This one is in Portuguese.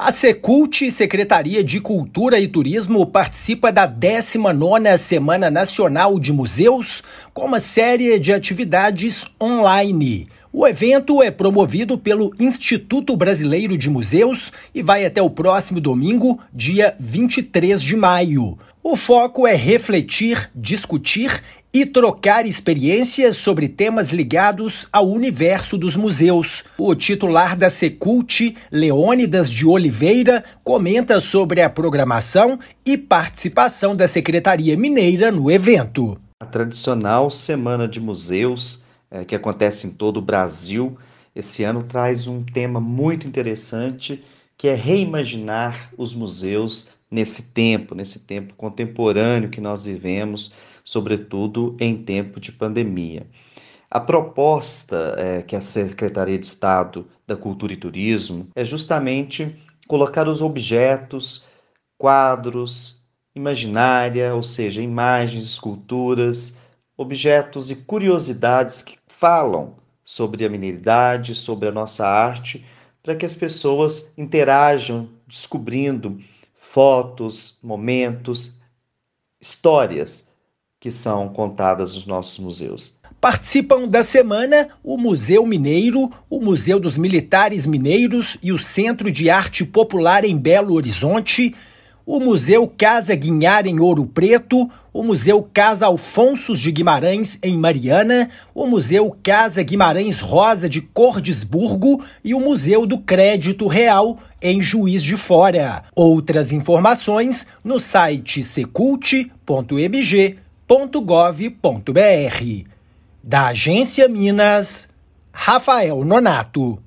A Secult, Secretaria de Cultura e Turismo, participa da 19ª Semana Nacional de Museus com uma série de atividades online. O evento é promovido pelo Instituto Brasileiro de Museus e vai até o próximo domingo, dia 23 de maio. O foco é refletir, discutir e trocar experiências sobre temas ligados ao universo dos museus. O titular da Secult, Leônidas de Oliveira, comenta sobre a programação e participação da Secretaria Mineira no evento. A tradicional Semana de Museus, que acontece em todo o Brasil, esse ano traz um tema muito interessante, que é reimaginar os museus nesse tempo contemporâneo que nós vivemos, sobretudo em tempo de pandemia. A proposta que a Secretaria de Estado da Cultura e Turismo é justamente colocar os objetos, quadros, imaginária, ou seja, imagens, esculturas, objetos e curiosidades que falam sobre a mineridade, sobre a nossa arte, para que as pessoas interajam, descobrindo fotos, momentos, histórias que são contadas nos nossos museus. Participam da semana o Museu Mineiro, o Museu dos Militares Mineiros e o Centro de Arte Popular em Belo Horizonte, o Museu Casa Guinhar em Ouro Preto, o Museu Casa Alfonsos de Guimarães em Mariana, o Museu Casa Guimarães Rosa de Cordisburgo e o Museu do Crédito Real em Juiz de Fora. Outras informações no site secult.mg.gov.br. Da Agência Minas, Rafael Nonato.